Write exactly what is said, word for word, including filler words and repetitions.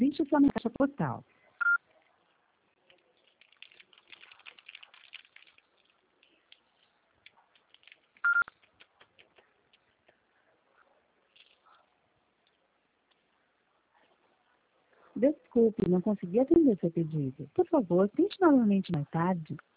Deixe sua caixa postal. Desculpe, não consegui atender seu pedido. Por favor, tente novamente mais tarde.